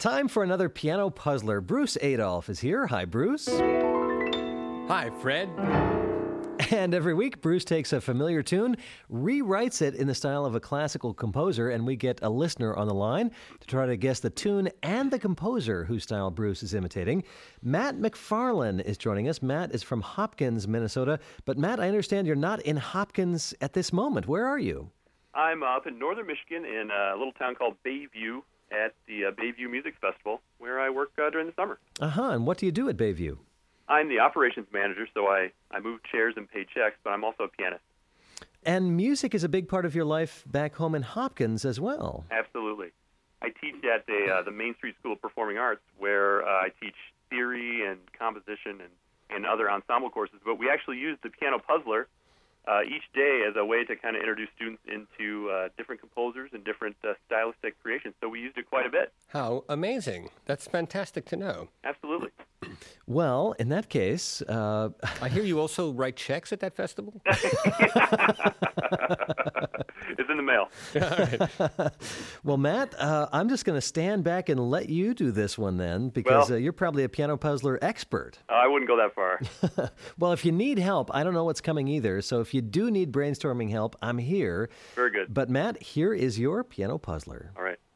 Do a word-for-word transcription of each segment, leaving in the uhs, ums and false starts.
Time for another piano puzzler. Bruce Adolph is here. Hi, Bruce. Hi, Fred. And every week, Bruce takes a familiar tune, rewrites it in the style of a classical composer, and we get a listener on the line to try to guess the tune and the composer whose style Bruce is imitating. Matt McFarlane is joining us. Matt is from Hopkins, Minnesota. But Matt, I understand you're not in Hopkins at this moment. Where are you? I'm up in northern Michigan in a little town called Bayview at the uh, Bayview Music Festival, where I work uh, during the summer. Uh-huh. And what do you do at Bayview? I'm the operations manager, so I, I move chairs and pay checks, but I'm also a pianist. And music is a big part of your life back home in Hopkins as well. Absolutely. I teach at the, uh, the Main Street School of Performing Arts, where uh, I teach theory and composition and, and other ensemble courses, but we actually use the piano puzzler uh, each day as a way to kind of introduce students into uh, different composers and different uh, stylistic creations, so we used it quite a bit. How amazing. That's fantastic to know. Absolutely. Well, in that case... Uh... I hear you also write checks at that festival? It's in the mail. All right. Well, Matt, uh, I'm just going to stand back and let you do this one then, because well, uh, you're probably a piano puzzler expert. Uh, I wouldn't go that far. Well, if you need help, I don't know what's coming either, so if you do need brainstorming help, I'm here. Very good. But Matt, here is your piano puzzler. All right.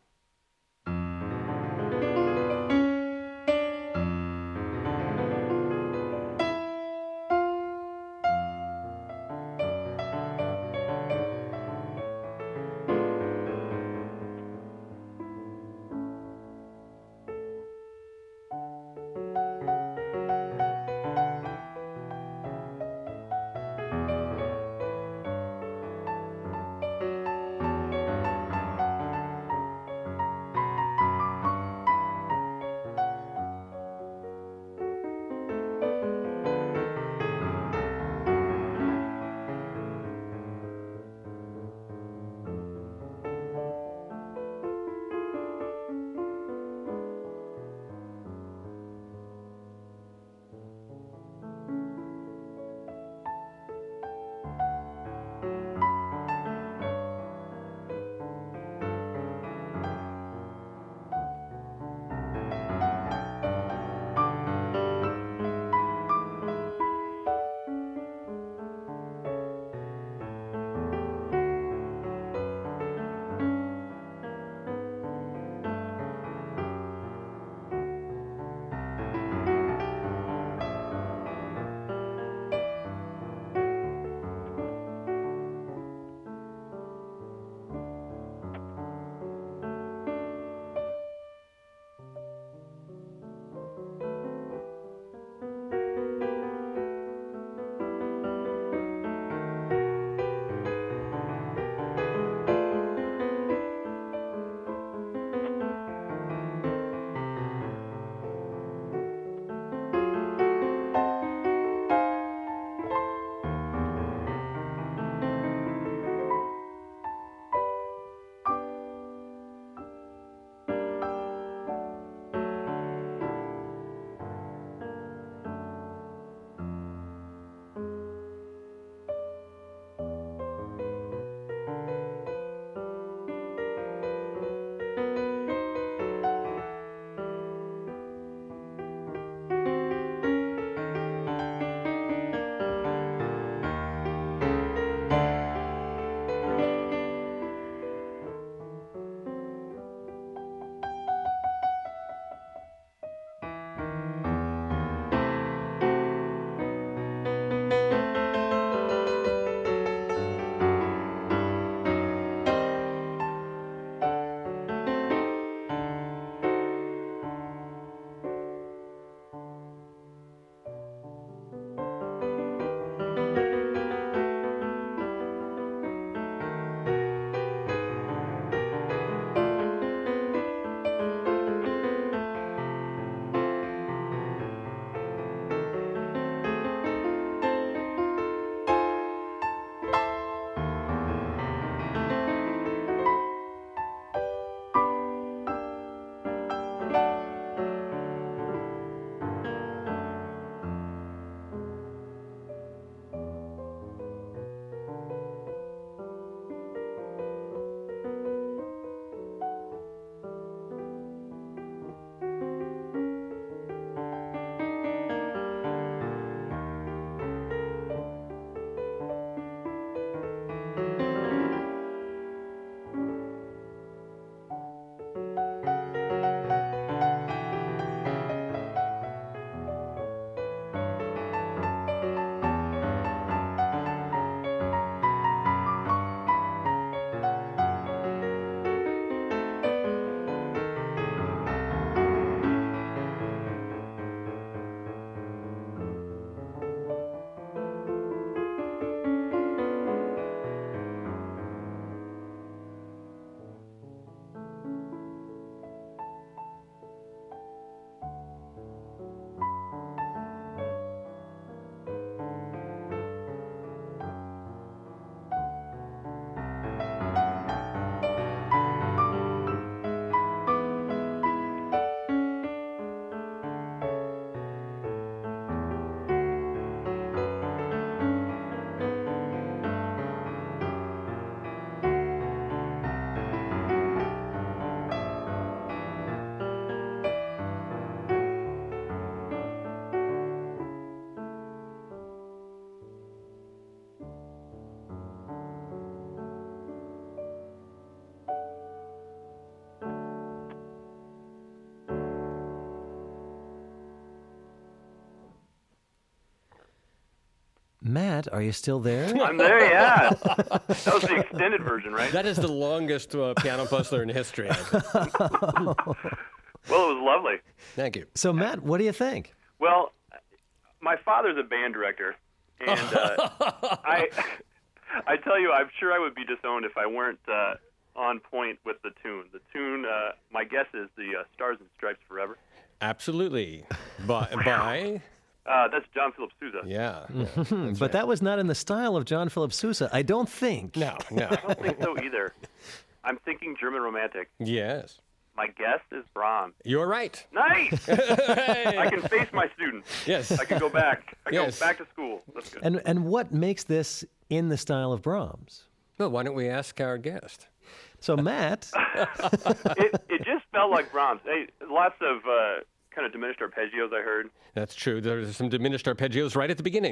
Matt, are you still there? I'm there, yeah. That was the extended version, right? That is the longest uh, piano puzzler in history. I think. Well, it was lovely. Thank you. So, Matt, what do you think? Well, my father's a band director, and uh, I, I tell you, I'm sure I would be disowned if I weren't uh, on point with the tune. The tune, uh, my guess is the uh, Stars and Stripes Forever. Absolutely. By, by Uh, that's John Philip Sousa. yeah. Hmm, but that was not in the style of John Philip Sousa, I don't think. No, no. I don't think so either. I'm thinking German Romantic. Yes. My guess is Brahms. You're right. Nice! I can face my students. Yes. I can go back. I Yes. go back to school. That's good. And and what makes this in the style of Brahms? Well, why don't we ask our guest? So, Matt, it, it just felt like Brahms. Hey, lots of uh, kind of diminished arpeggios, I heard. That's true. There's some diminished arpeggios right at the beginning.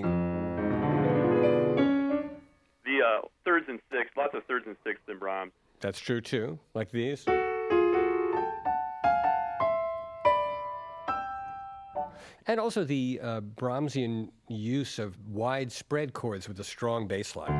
The uh, thirds and sixths, lots of thirds and sixths in Brahms. That's true, too. Like these. And also the uh, Brahmsian use of widespread chords with a strong bass line.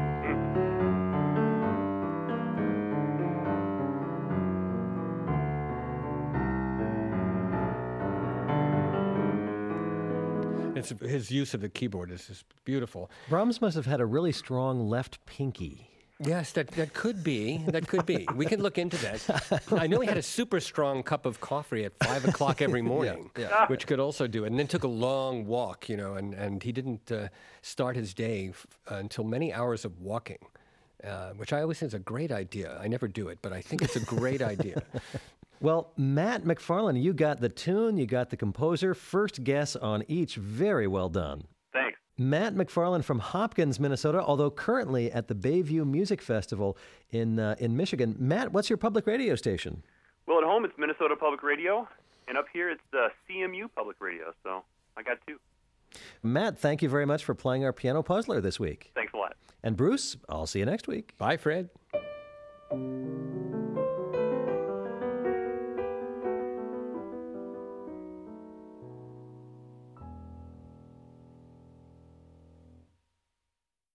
It's, his use of the keyboard is just beautiful. Brahms must have had a really strong left pinky. Yes, that, that could be. That could be. We can look into that. I know he had a super strong cup of coffee at five o'clock every morning, yeah. which could also do it. And then took a long walk, you know, and, and he didn't uh, start his day f- uh, until many hours of walking, uh, which I always think is a great idea. I never do it, but I think it's a great idea. Well, Matt McFarlane, you got the tune, you got the composer. First guess on each. Very well done. Thanks. Matt McFarlane from Hopkins, Minnesota, although currently at the Bayview Music Festival in uh, in Michigan. Matt, what's your public radio station? Well, at home it's Minnesota Public Radio, and up here it's the C M U Public Radio, so I got two. Matt, thank you very much for playing our piano puzzler this week. Thanks a lot. And Bruce, I'll see you next week. Bye, Fred.